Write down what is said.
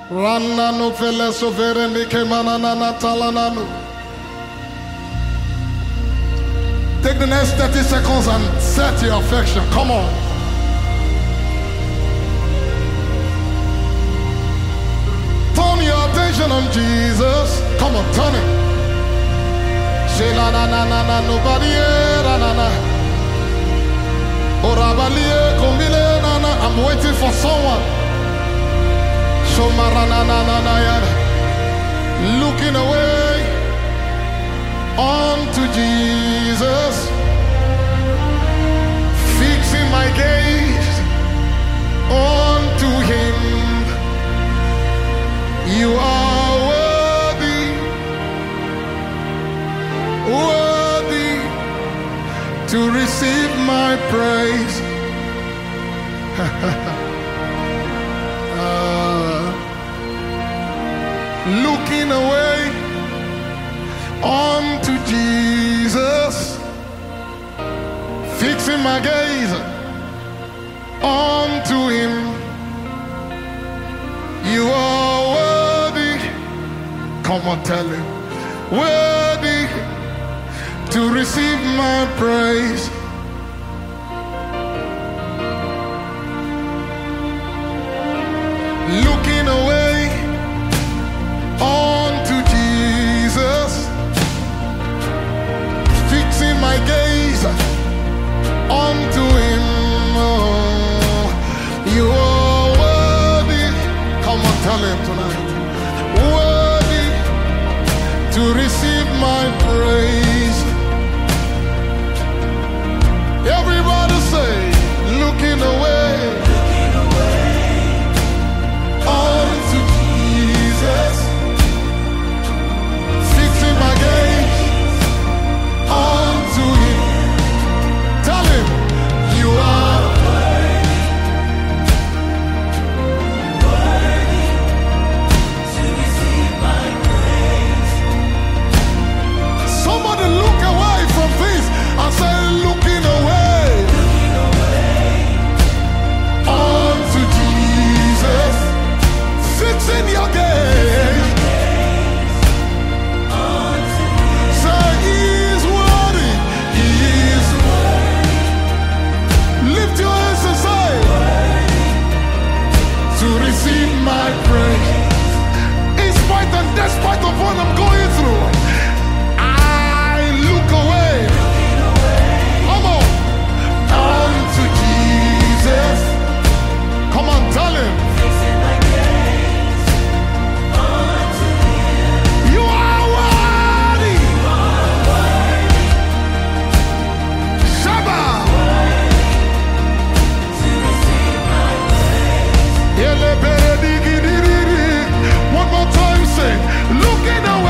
Ranano fele sovere nike manana talanano. Take the next 30 seconds and set your affection. Come on. Turn your attention on Jesus. Come on, turn it. Say la na na na na nobody na na na. Orabalie kombile na na. I'm waiting for someone. Shomarana na na na ya. Looking away unto Jesus, fixing my gaze unto Him. You are worthy, worthy to receive my praise. Looking away unto Jesus, fixing my gaze unto Him. You are worthy, come on, tell Him, worthy to receive my praise. Looking away unto Jesus, fixing my gaze unto Him. Oh, you are worthy. Come on, tell Him tonight. Worthy to receive my praise. Everybody say, looking away unto Jesus, fixing my gaze unto Him. Tell Him, you are worthy to receive my praise. somebody look away from this and say, looking away unto Jesus, fixing your gaze. Say, He is worthy. He is worthy. Lift your hands and say, to receive my praise. In spite and despite of what I'm going through, I look away. Come on. Unto Jesus. Come on, tell Him. Fixing my gaze unto Him. You are worthy. Shabbat. To receive my praise. One more time, say, looking away.